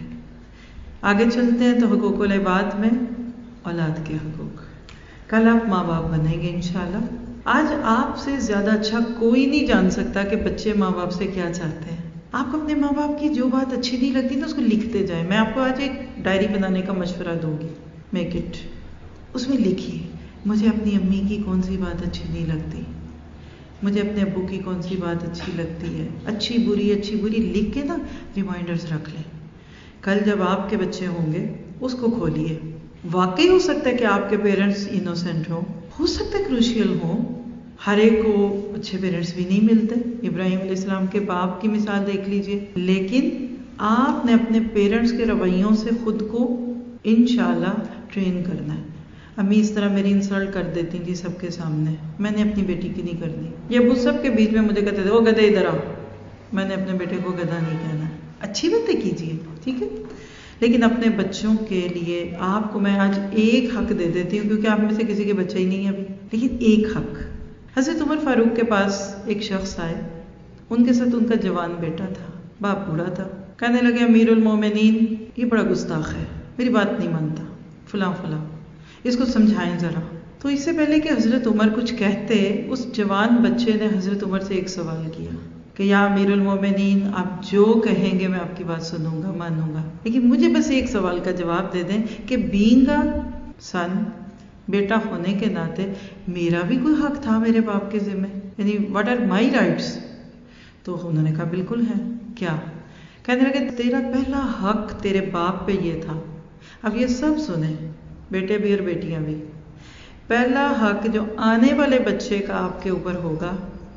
آگے چلتے ہیں تو حقوق العباد میں اولاد کے حقوق. کل آپ ماں باپ بنیں گے انشاءاللہ. آج آپ سے زیادہ اچھا کوئی نہیں جان سکتا کہ بچے ماں باپ سے کیا چاہتے ہیں. آپ کو اپنے ماں باپ کی جو بات اچھی نہیں لگتی نا اس کو لکھتے جائیں. میں آپ کو آج ایک ڈائری بنانے کا مشورہ دوں گی. میک اٹ، اس میں لکھیے مجھے اپنی امی کی کون سی بات اچھی نہیں لگتی، مجھے اپنے ابو کی کون سی بات اچھی لگتی ہے. اچھی بری لکھ کے نا ریمائنڈرز رکھ لیں. کل جب آپ کے بچے ہوں گے اس کو کھولیے. واقعی ہو سکتا ہے کہ آپ کے پیرنٹس انوسینٹ ہو سکتا ہے کروشیل ہوں. ہر ایک کو اچھے پیرنٹس بھی نہیں ملتے. ابراہیم علیہ السلام کے باپ کی مثال دیکھ لیجئے. لیکن آپ نے اپنے پیرنٹس کے رویوں سے خود کو انشاءاللہ ٹرین کرنا ہے. امی اس طرح میری انسلٹ کر دیتی تھی سب کے سامنے، میں نے اپنی بیٹی کی نہیں کرنی. یہ ابو سب کے بیچ میں مجھے کہتے تھے وہ گدھے ادھر آ، میں نے اپنے بیٹے کو گدھا نہیں کہنا. اچھی باتیں کیجیے، ٹھیک ہے، لیکن اپنے بچوں کے لیے آپ کو میں آج ایک حق دے دیتی ہوں کیونکہ آپ میں سے کسی کے بچہ ہی نہیں ہے ابھی. لیکن ایک حق. حضرت عمر فاروق کے پاس ایک شخص آئے، ان کے ساتھ ان کا جوان بیٹا تھا، باپ بوڑھا تھا. کہنے لگے امیر المومنین یہ بڑا گستاخ ہے، میری بات نہیں مانتا، فلاں فلاں، اس کو سمجھائیں ذرا. تو اس سے پہلے کہ حضرت عمر کچھ کہتے، اس جوان بچے نے حضرت عمر سے ایک سوال کیا کہ یا امیر المومنین آپ جو کہیں گے میں آپ کی بات سنوں گا، مانوں گا، لیکن مجھے بس ایک سوال کا جواب دے دیں کہ بینگ اے سن، بیٹا ہونے کے ناطے میرا بھی کوئی حق تھا میرے باپ کے ذمہ، یعنی واٹ آر مائی رائٹس. تو انہوں نے کہا بالکل ہے. کیا؟ کہنے لگے تیرا پہلا حق تیرے باپ پہ یہ تھا. اب یہ سب سنیں، بیٹے بھی اور بیٹیاں بھی. پہلا حق جو آنے والے بچے کا آپ کے اوپر ہوگا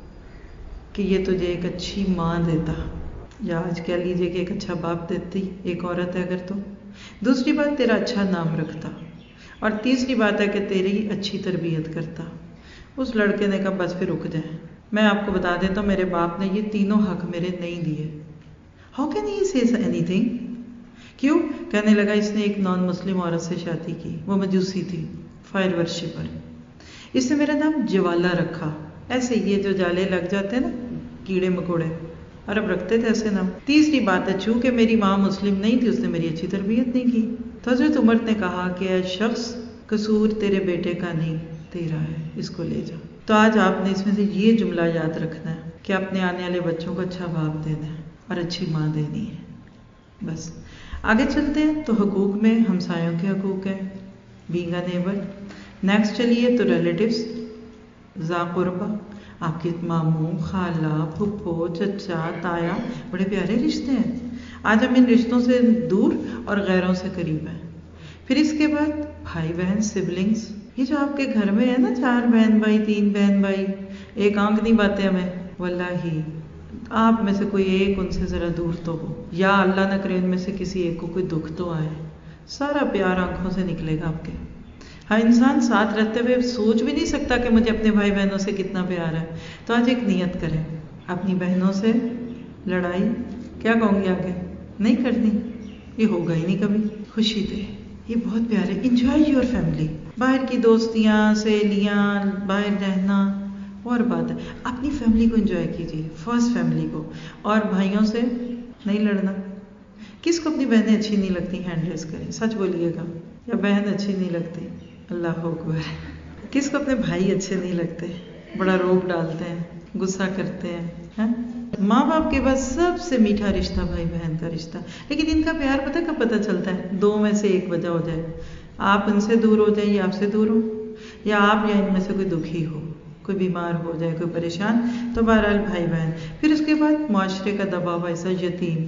کہ یہ تجھے ایک اچھی ماں دیتا، یا آج کہہ لیجیے کہ ایک اچھا باپ دیتی ایک عورت ہے اگر تو. دوسری بات تیرا اچھا نام رکھتا، اور تیسری بات ہے کہ تیری اچھی تربیت کرتا. اس لڑکے نے کہا بس پھر رک جائیں، میں آپ کو بتا دیتا ہوں میرے باپ نے یہ تینوں حق میرے نہیں دیے. ہاؤ کین ہی سے اینی تھنگ؟ کیوں؟ کہنے لگا اس نے ایک نان مسلم عورت سے شادی کی، وہ مجوسی تھی، فائر ورشپر. اس نے میرا نام جوالا رکھا. ایسے یہ جو جالے لگ جاتے ہیں نا، کیڑے مکوڑے، عرب رکھتے تھے ایسے نام. تیسری بات ہے چونکہ میری ماں مسلم نہیں تھی اس نے میری اچھی تربیت نہیں کی. تو حضرت عمر نے کہا کہ اے شخص قصور تیرے بیٹے کا نہیں تیرا ہے، اس کو لے جا. تو آج آپ نے اس میں سے یہ جملہ یاد رکھنا ہے کہ اپنے آنے والے بچوں کو اچھا باپ دینا ہے اور اچھی ماں دینی ہے. بس آگے چلتے ہیں تو حقوق میں ہمسایوں کے حقوق ہیں، بینگ اے نیبر. نیکسٹ چلیے تو ریلیٹیوز، ذا قربا، آپ کے ماموں، خالہ، پھپھو، چچا، تایا، بڑے پیارے رشتے ہیں. آج ہم ان رشتوں سے دور اور غیروں سے قریب ہیں. پھر اس کے بعد بھائی بہن، سبلنگز. یہ جو آپ کے گھر میں ہے نا 4 بہن بھائی، 3 بہن بھائی، ایک آنکھ نہیں باتے ہمیں، واللہ آپ میں سے کوئی ایک ان سے ذرا دور تو ہو، یا اللہ نہ کرے ان میں سے کسی ایک کو کوئی دکھ تو آئے. سارا پیار آنکھوں سے نکلے گا آپ کے. ہاں انسان ساتھ رہتے ہوئے سوچ بھی نہیں سکتا کہ مجھے اپنے بھائی بہنوں سے کتنا پیار ہے. تو آج ایک نیت کریں، اپنی بہنوں سے لڑائی کیا کہوں گی آگے نہیں کرنی، یہ ہوگا ہی نہیں کبھی. خوشی دے، یہ بہت پیارے. Enjoy your family. باہر کی دوستیاں، سہیلیاں، باہر رہنا اور بات ہے، اپنی فیملی کو انجوائے کیجیے، فرسٹ فیملی کو. اور بھائیوں سے نہیں لڑنا. کس کو اپنی بہنیں اچھی نہیں لگتی ہینڈ ریز کریں، سچ بولیے گا. یا بہن اچھی نہیں لگتی؟ اللہ اکبر. کس کو اپنے بھائی اچھے نہیں لگتے، بڑا روب ڈالتے ہیں؟ غصہ کرتے ہیں. ماں باپ کے بعد سب سے میٹھا رشتہ بھائی بہن کا رشتہ. لیکن ان کا پیار پتہ کب پتہ چلتا ہے؟ دو میں سے ایک وجہ ہو جائے. آپ ان سے دور ہو جائیں یا آپ سے دور ہو، یا آپ یا ان میں سے کوئی دکھی ہو، کوئی بیمار ہو جائے، کوئی پریشان. تو بہرحال بھائی بہن. پھر اس کے بعد معاشرے کا دباؤ، ایسا یتیم،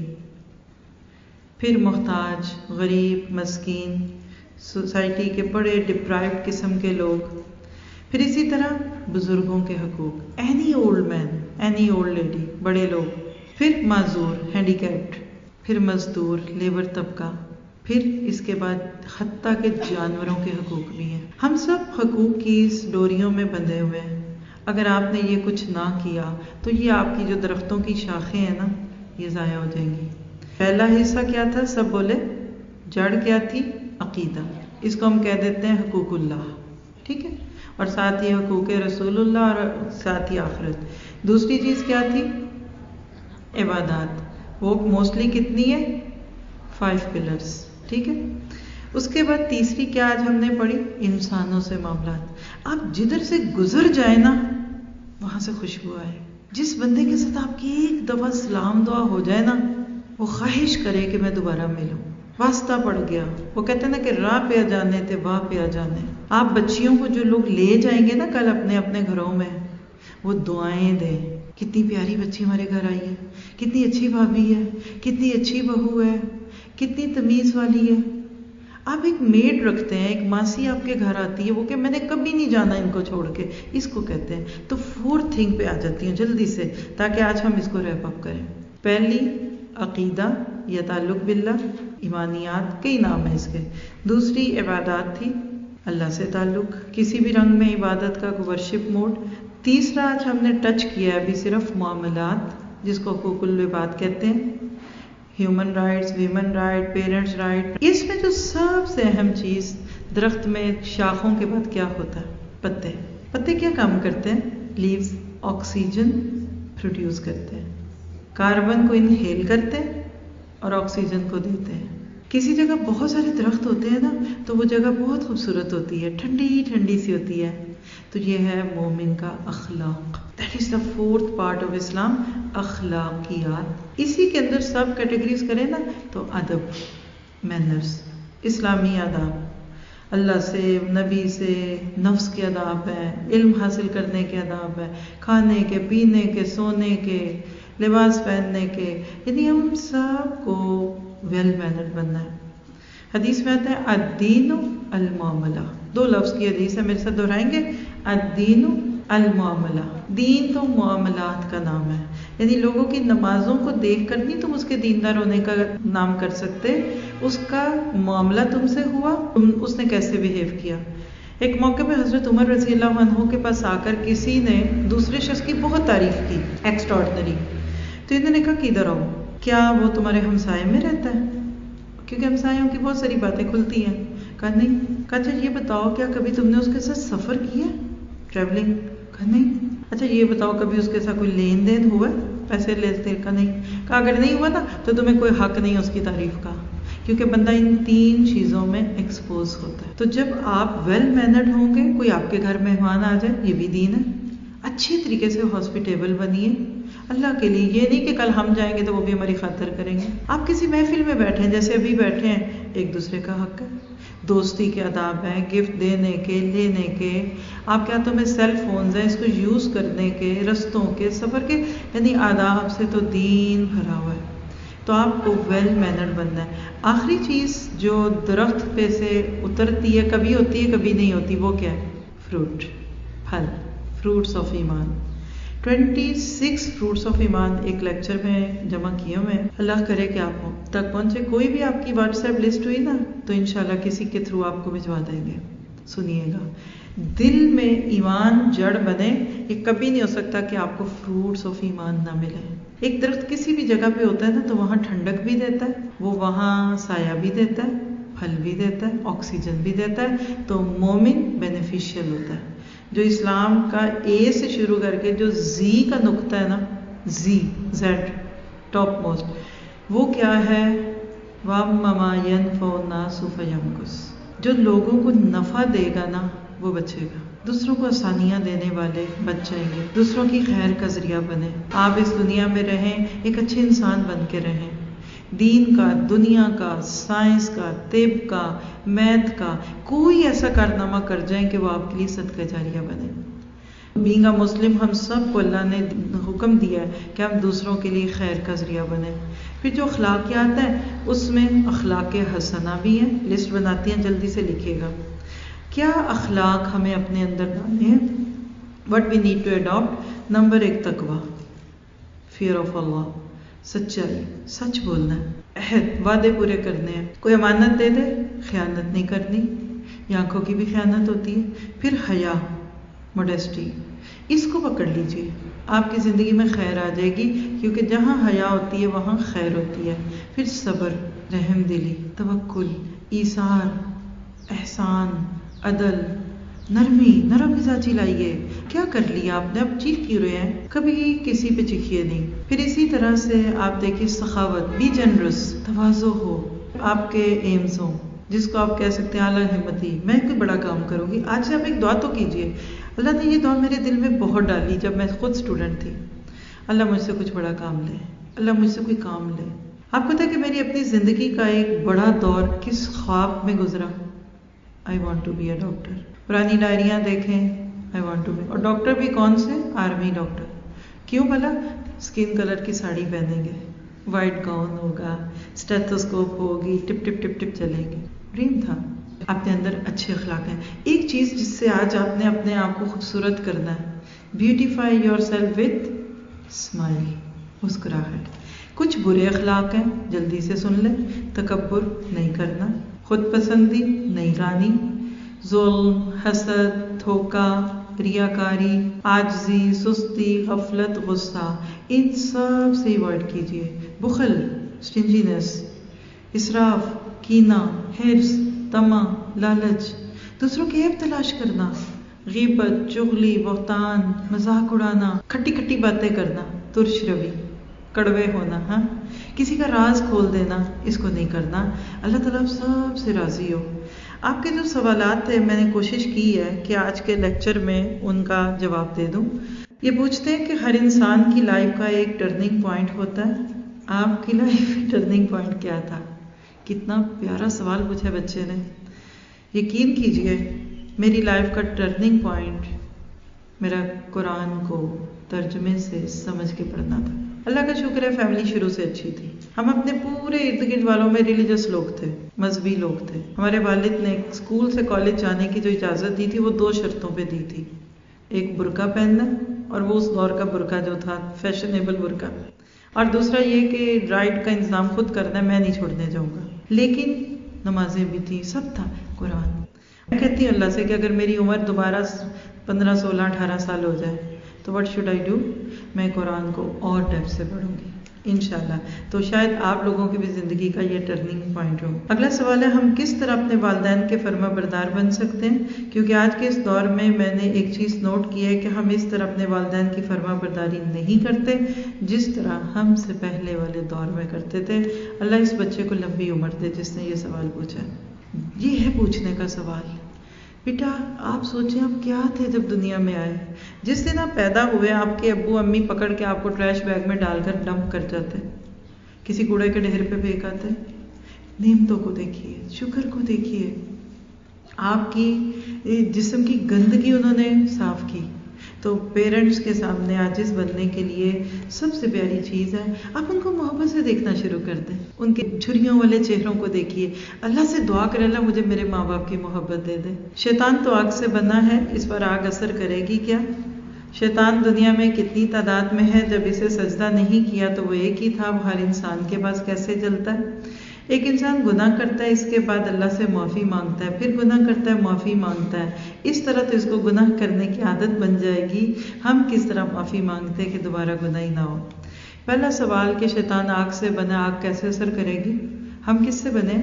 پھر محتاج، غریب، مسکین، سوسائٹی کے بڑے ڈپرائیوڈ قسم کے لوگ. پھر اسی طرح بزرگوں کے حقوق، any old man, any old lady, بڑے لوگ. پھر معذور، ہینڈی کیپڈ. پھر مزدور، لیبر طبقہ. پھر اس کے بعد حتیٰ کہ جانوروں کے حقوق بھی ہیں. ہم سب حقوق کی اس ڈوریوں میں بندھے ہوئے ہیں. اگر آپ نے یہ کچھ نہ کیا تو یہ آپ کی جو درختوں کی شاخیں ہیں نا، یہ ضائع ہو جائیں گی. پہلا حصہ کیا تھا؟ سب بولے. جڑ کیا تھی؟ عقیدہ. اس کو ہم کہہ دیتے ہیں حقوق اللہ. ٹھیک ہے. اور ساتھ ہی حقوق رسول اللہ، اور ساتھ ہی آخرت. دوسری چیز کیا تھی؟ عبادات. وہ موسٹلی کتنی ہے؟ 5 پلرز. ٹھیک ہے. اس کے بعد تیسری کیا آج ہم نے پڑھی؟ انسانوں سے معاملات. آپ جدھر سے گزر جائیں نا، وہاں سے خوشبو آئے. جس بندے کے ساتھ آپ کی ایک دفعہ سلام دعا ہو جائے نا، وہ خواہش کرے کہ میں دوبارہ ملوں. واسطہ پڑ گیا. وہ کہتے ہیں نا کہ راہ پہ آ جانے تھے واہ پہ آ جانے. آپ بچیوں کو جو لوگ لے جائیں گے نا کل اپنے اپنے گھروں میں، وہ دعائیں دیں. کتنی پیاری بچی ہمارے گھر آئی ہے، کتنی اچھی بھابھی ہے، کتنی اچھی بہو ہے، کتنی تمیز والی ہے. آپ ایک میڈ رکھتے ہیں، ایک ماسی آپ کے گھر آتی ہے، وہ کہ میں نے کبھی نہیں جانا ان کو چھوڑ کے، اس کو کہتے ہیں. تو 4th تھنگ پہ آ جاتی ہوں جلدی سے، تاکہ آج ہم اس کو ریپ اپ کریں. پہلی عقیدہ یا تعلق باللہ، ایمانیات، کئی نام ہیں اس کے. دوسری عبادات تھی، اللہ سے تعلق، کسی بھی رنگ میں عبادت کا ورشپ موڈ. تیسرا آج ہم نے ٹچ کیا ہے ابھی صرف معاملات، جس کو حقوق العباد کہتے ہیں. Human rights, women right, parents right. اس میں جو سب سے اہم چیز، درخت میں شاخوں کے بعد کیا ہوتا ہے؟ پتے. پتے کیا کام کرتے ہیں؟ لیوز آکسیجن پروڈیوس کرتے ہیں، کاربن کو انہیل کرتے ہیں اور آکسیجن کو دیتے ہیں. کسی جگہ بہت سارے درخت ہوتے ہیں نا، تو وہ جگہ بہت خوبصورت ہوتی ہے، ٹھنڈی ٹھنڈی سی ہوتی ہے. تو یہ ہے مومن کا اخلاق. That is the 4th part of Islam, اخلاقیات. اسی کے اندر سب کیٹیگریز کریں نا تو ادب، مینرز، اسلامی آداب، اللہ سے، نبی سے، نفس کے آداب ہیں، علم حاصل کرنے کے آداب ہیں، کھانے کے، پینے کے، سونے کے، لباس پہننے کے. یعنی ہم سب کو ویل مینرڈ بننا ہے. حدیث میں آتا ہے الدین المعاملہ. 2 لفظ کی حدیث ہے، میرے ساتھ دہرائیں گے. الدین المعاملہ. دین تو معاملات کا نام ہے. یعنی لوگوں کی نمازوں کو دیکھ کر نہیں تم اس کے دیندار ہونے کا نام کر سکتے، اس کا معاملہ تم سے ہوا، اس نے کیسے بہیو کیا. ایک موقع پہ حضرت عمر رضی اللہ عنہ کے پاس آ کر کسی نے دوسرے شخص کی بہت تعریف کی، ایکسٹراڈنری. تو انہوں نے کہا کہ ادھر آؤ، کیا وہ تمہارے ہمسائے میں رہتا ہے؟ کیونکہ ہمسایوں کی بہت ساری باتیں کھلتی ہیں. کہا نہیں. کہا اچھا یہ بتاؤ کیا کبھی تم نے اس کے ساتھ سفر کیا، ٹریولنگ؟ کہا نہیں. اچھا یہ بتاؤ کبھی اس کے ساتھ کوئی لین دین ہوا، پیسے لیتے؟ کہا نہیں. کہا اگر نہیں ہوا نا تو تمہیں کوئی حق نہیں اس کی تعریف کا، کیونکہ بندہ ان 3 چیزوں میں ایکسپوز ہوتا ہے. تو جب آپ ویل مینرڈ ہوں گے، کوئی آپ کے گھر مہمان آ جائے، یہ بھی دین ہے. اچھی طریقے سے ہاسپٹیبل بنیے اللہ کے لیے. یہ نہیں کہ کل ہم جائیں گے تو وہ بھی ہماری خاطر کریں گے. آپ کسی محفل میں بیٹھے ہیں، جیسے ابھی بیٹھے ہیں، ایک دوسرے کا حق ہے. دوستی کے آداب ہیں، گفٹ دینے کے، لینے کے. آپ کے ہاتھوں میں سیل فونز ہیں، اس کو یوز کرنے کے، رستوں کے، سفر کے، یعنی آداب سے تو دین بھرا ہوا ہے. تو آپ کو ویل مینرڈ بننا ہے. آخری چیز جو درخت پہ سے اترتی ہے، کبھی ہوتی ہے کبھی نہیں ہوتی، وہ کیا ہے؟ فروٹ، پھل، فروٹس آف ایمان. 26 فروٹس آف ایمان ایک لیکچر میں جمع کیے ہوئے ہیں. اللہ کرے کہ آپ تک پہنچے. کوئی بھی آپ کی واٹس ایپ لسٹ ہوئی نا تو انشاءاللہ کسی کے تھرو آپ کو بھجوا دیں گے. سنیے گا. دل میں ایمان جڑ بنے، یہ کبھی نہیں ہو سکتا کہ آپ کو فروٹس آف ایمان نہ ملے. ایک درخت کسی بھی جگہ پہ ہوتا ہے نا تو وہاں ٹھنڈک بھی دیتا ہے، وہ وہاں سایہ بھی دیتا ہے، پھل بھی دیتا ہے، آکسیجن بھی دیتا ہے. تو مومن بینیفیشیل ہوتا ہے. جو اسلام کا اے سے شروع کر کے جو زی کا نقطہ ہے نا، زیڈ ٹاپ موسٹ، وہ کیا ہے؟ وَمَّا يَنْفَعُ النَّاسُ فَيَمْكُثُ. جو لوگوں کو نفع دے گا نا وہ بچے گا. دوسروں کو آسانیاں دینے والے بن جائیں گے، دوسروں کی خیر کا ذریعہ بنیں. آپ اس دنیا میں رہیں، ایک اچھے انسان بن کے رہیں، دین کا، دنیا کا، سائنس کا، طب کا، میتھ کا، کوئی ایسا کارنامہ کر جائیں کہ وہ آپ کے لیے صدقہ جاریہ بنے. بینگ اے مسلم ہم سب کو اللہ نے حکم دیا ہے کہ ہم دوسروں کے لیے خیر کا ذریعہ بنیں. پھر جو اخلاقیات ہیں اس میں اخلاق حسنہ بھی ہیں، لسٹ بناتی ہیں، جلدی سے لکھیے گا. کیا اخلاق ہمیں اپنے اندر ڈالنے ہیں؟ What we need to adapt. نمبر 1 تقویٰ، فیئر آف اللہ، سچائی، سچ بولنا ہے، عہد، وعدے پورے کرنے ہیں. کوئی امانت دے دے، خیانت نہیں کرنی، یہ آنکھوں کی بھی خیانت ہوتی ہے. پھر حیا، موڈیسٹی، اس کو پکڑ لیجئے، آپ کی زندگی میں خیر آ جائے گی، کیونکہ جہاں حیا ہوتی ہے وہاں خیر ہوتی ہے. پھر صبر، رحم دلی، توکل، ایثار، احسان، عدل، نرمی، نرم مزاجی لائیے. کیا کر لیا آپ نے؟ اب چیخ کیوں رہے ہیں؟ کبھی کسی پہ چیخیے نہیں. پھر اسی طرح سے آپ دیکھیے سخاوت، بی جنرس، تواضع ہو، آپ کے ایمز ہوں، جس کو آپ کہہ سکتے ہیں اعلیٰ ہمتی، میں کوئی بڑا کام کروں گی. آج سے آپ ایک دعا تو کیجئے، اللہ نے یہ دعا میرے دل میں بہت ڈالی جب میں خود اسٹوڈنٹ تھی، اللہ مجھ سے کچھ بڑا کام لے، اللہ مجھ سے کوئی کام لے. آپ کو پتہ ہے کہ میری اپنی زندگی کا ایک بڑا دور کس خواب میں گزرا؟ I want to be a doctor. پرانی ڈائریاں دیکھیں، آئی وانٹ ٹو بی، اور ڈاکٹر بھی کون سے؟ Army doctor. کیوں بھلا؟ اسکن کلر کی ساڑی پہنیں گے، وائٹ گاؤن ہوگا، اسٹیتھوسکوپ ہوگی، ٹپ ٹپ ٹپ ٹپ چلیں گے. ڈریم تھا. اپنے اندر اچھے اخلاق ہیں. ایک چیز جس سے آج آپ نے اپنے آپ کو خوبصورت کرنا ہے، beautify yourself with smile, مسکراہٹ. کچھ برے اخلاق ہیں، جلدی سے سن لیں. تکبر نہیں کرنا، خود پسندی نہیں لانی، ظلم، حسد، دھوکہ، ریاکاری، عاجزی، سستی، غفلت، غصہ، ان سب سے ایوائڈ کیجیے. بخل، اسٹنجینس، اسراف، کینہ، حرص، طمع، لالچ، دوسروں کی عیب تلاش کرنا، غیبت، چغلی، بہتان، مذاق اڑانا، کھٹی کھٹی باتیں کرنا، ترش روی، کڑوے ہونا، ہاں کسی کا راز کھول دینا، اس کو نہیں کرنا. اللہ تعالیٰ سب سے راضی ہو. آپ کے جو سوالات تھے میں نے کوشش کی ہے کہ آج کے لیکچر میں ان کا جواب دے دوں. یہ پوچھتے ہیں کہ ہر انسان کی لائف کا ایک ٹرننگ پوائنٹ ہوتا ہے، آپ کی لائف ٹرننگ پوائنٹ کیا تھا؟ کتنا پیارا سوال پوچھا بچے نے. یقین کیجئے میری لائف کا ٹرننگ پوائنٹ میرا قرآن کو ترجمے سے سمجھ کے پڑھنا تھا. اللہ کا شکر ہے فیملی شروع سے اچھی تھی. ہم اپنے پورے ارد گرد والوں میں ریلیجس لوگ تھے، مذہبی لوگ تھے. ہمارے والد نے اسکول سے کالج جانے کی جو اجازت دی تھی وہ 2 شرطوں پہ دی تھی. ایک برقع پہننا، اور وہ اس دور کا برقع جو تھا فیشنیبل برقع، اور دوسرا یہ کہ رائڈ کا انتظام خود کرنا ہے، میں نہیں چھوڑنے جاؤں گا. لیکن نمازیں بھی تھیں، سب تھا. قرآن میں کہتی ہوں اللہ سے کہ اگر میری عمر دوبارہ 15 16 18 سال ہو جائے تو what should I do؟ میں قرآن کو اور ڈیپتھ سے پڑھوں گی انشاءاللہ. تو شاید آپ لوگوں کی بھی زندگی کا یہ ٹرننگ پوائنٹ ہو. اگلا سوال ہے ہم کس طرح اپنے والدین کے فرما بردار بن سکتے ہیں؟ کیونکہ آج کے اس دور میں میں نے ایک چیز نوٹ کی ہے کہ ہم اس طرح اپنے والدین کی فرما برداری نہیں کرتے جس طرح ہم سے پہلے والے دور میں کرتے تھے. اللہ اس بچے کو لمبی عمر دے جس نے یہ سوال پوچھا. یہ ہے پوچھنے کا سوال. بیٹا آپ سوچیں آپ کیا تھے جب دنیا میں آئے؟ جس دن آپ پیدا ہوئے آپ کے ابو امی پکڑ کے آپ کو ٹریش بیگ میں ڈال کر ڈمپ کر جاتے، کسی کوڑے کے ڈھیر پہ پھینک آتے. نعمتوں کو دیکھیے، شکر کو دیکھیے. آپ کی جسم کی گندگی انہوں نے صاف کی. تو پیرنٹس کے سامنے عاجز بننے کے لیے سب سے پیاری چیز ہے آپ ان کو محبت سے دیکھنا شروع کر دیں. ان کے جھریوں والے چہروں کو دیکھیے. اللہ سے دعا کرے اللہ مجھے میرے ماں باپ کی محبت دے دے. شیطان تو آگ سے بنا ہے، اس پر آگ اثر کرے گی کیا؟ شیطان دنیا میں کتنی تعداد میں ہے؟ جب اسے سجدہ نہیں کیا تو وہ ایک ہی تھا، وہ ہر انسان کے پاس کیسے جلتا ہے؟ ایک انسان گناہ کرتا ہے، اس کے بعد اللہ سے معافی مانگتا ہے، پھر گناہ کرتا ہے، معافی مانگتا ہے. اس طرح تو اس کو گناہ کرنے کی عادت بن جائے گی. ہم کس طرح معافی مانگتے ہیں کہ دوبارہ گناہ ہی نہ ہو؟ پہلا سوال کہ شیطان آگ سے بنا، آگ کیسے اثر کرے گی؟ ہم کس سے بنے؟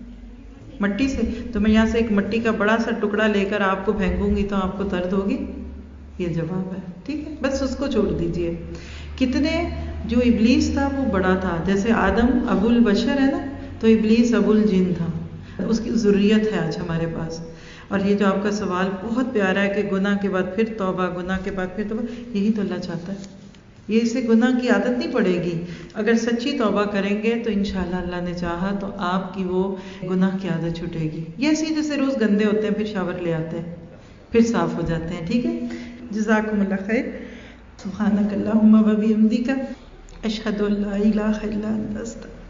مٹی سے. تو میں یہاں سے ایک مٹی کا بڑا سا ٹکڑا لے کر آپ کو پھینکوں گی تو آپ کو درد ہوگی؟ یہ جواب ہے. ٹھیک ہے، بس اس کو چھوڑ دیجئے. کتنے جو ابلیس تھا وہ بڑا تھا، جیسے آدم ابو البشر ہے نا، تو ابلیس ابو الجن تھا. اس کی ذریت ہے آج ہمارے پاس. اور یہ جو آپ کا سوال بہت پیارا ہے کہ گناہ کے بعد پھر توبہ، گناہ کے بعد پھر توبہ، یہی تو اللہ چاہتا ہے. یہ اسے گناہ کی عادت نہیں پڑے گی. اگر سچی توبہ کریں گے تو انشاءاللہ اللہ نے چاہا تو آپ کی وہ گناہ کی عادت چھٹے گی. یہ ایسے جیسے روز گندے ہوتے ہیں پھر شاور لے آتے ہیں پھر صاف ہو جاتے ہیں. ٹھیک ہے، جزاکم اللہ خیر. سبحانک اللہم و بحمدک، اشہد ان لا الہ الا انت، استغفرک.